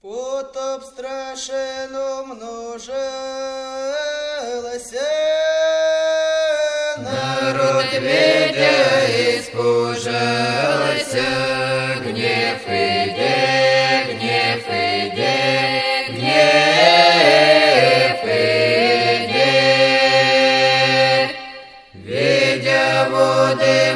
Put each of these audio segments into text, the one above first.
Потоп страшен умножился, народ видя испужался, гнев иде, гнев иде, гнев иде. Видя воды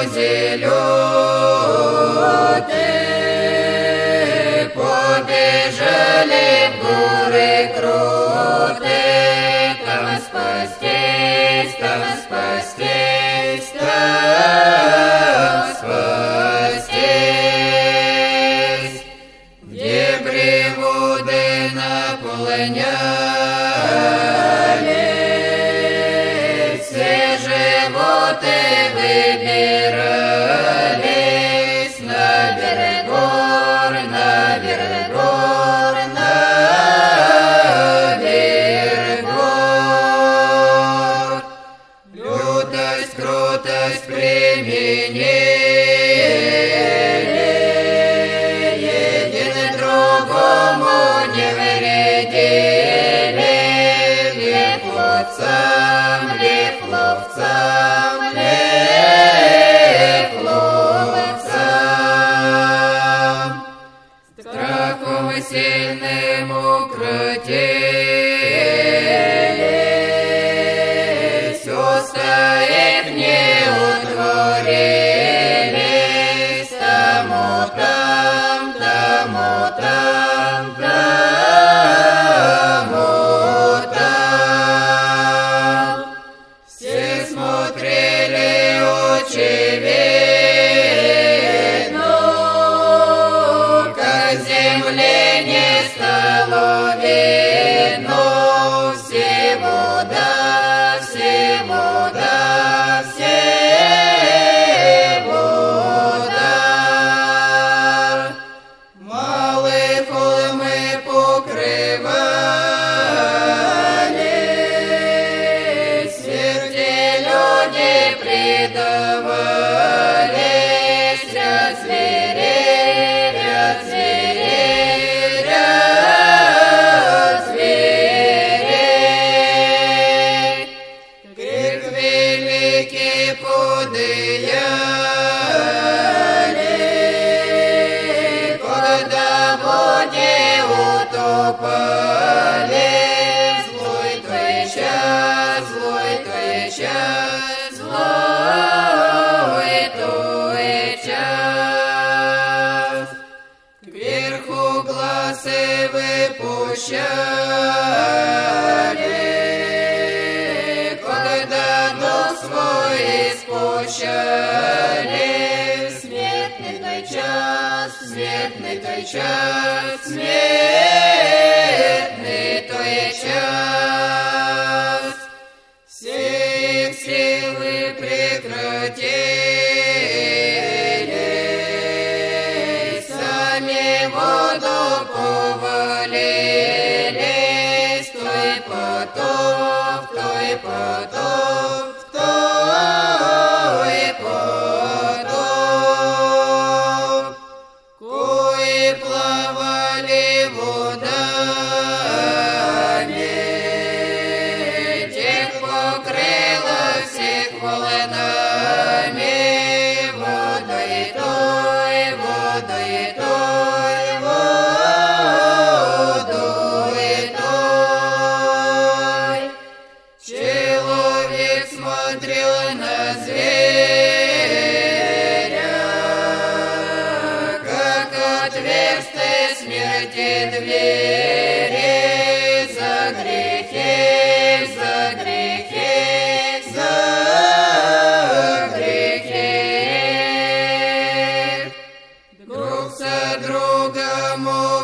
мнозелютые, побежали в горы крутые, там спастись, там спастись, там спастись. В дебри воды наполнялись, все животы выбирались на берег гор, на берег гор, на берег гор. Лютость, крутость применили, един другому не вредили. Лев ловцам, лев ловцам, лев ловцам. Страхом сильным укротились, уста их не утворились, тому там, тому там, тому там. Все смотрели очевидно, как земле не стало видно. Всего да, всего да, всего да. Малые холмы покрывались, смерти люди предавались. Ряд зверей, ряд зверей, ряд зверей. Крик великий подыяли, когда в воде утопали. Злой твой час, злой твой час, злой твой час. Кверху глазы выпущали, когда дух свой испущали. Смертный твой час, смертный твой час, смертный твой час. Все их силы прекратились, сами в воду повалились. Твой потоп, твой потоп, твой потоп. Кои плавали водами, тех покрыло всех волнами. Водой той, водой той, водой той. Человек смотрел на зверя, как отверсты смерти двери. За грехи, за грехи, за грехи. Друг за другом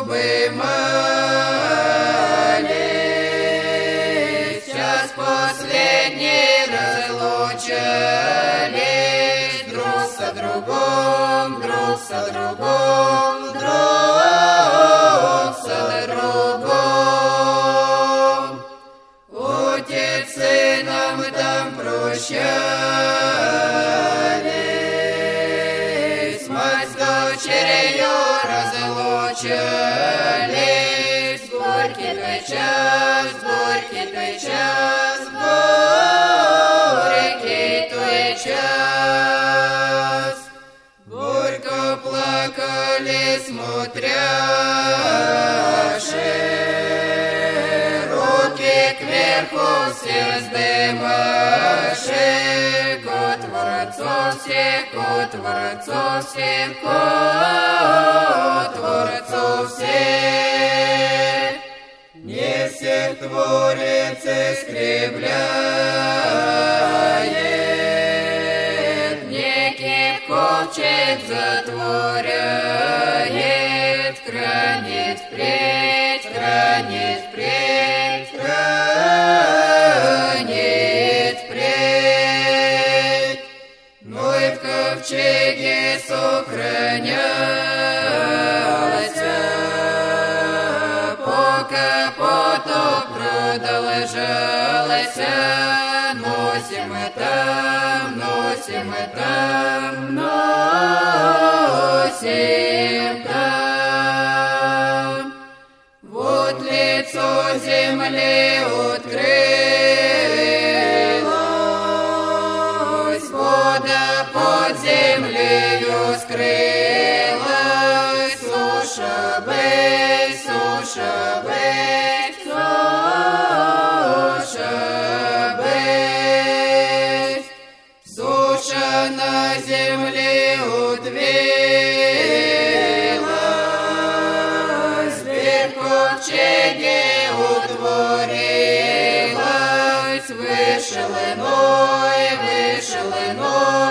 обымались, час последний разлучались. Друг за другом, друг за другом, друг за другом. Отец сыном там прощались, мать с дочерью разлучались. той час, горький той час, горький той час. Горько плакали смотряши, руки кверху все вздымаши, ко Творцу всех, ко Творцу всех, ко Творцу всех. Не всех Творец искривляет, некий ковчег затворяет, хранит впредь, хранит впредь, хранит впредь. Но и в ковчеге сохранялась, пока потоп продолжалась. Носим мы там, носим мы там, носим там. Вот лицо земли открылось, вода под землею скрылась. Суша бей, суша бей, суша бей. Суша на земле удвилась, дверь в ковчеге утворилась. Вышел иной, вышел иной.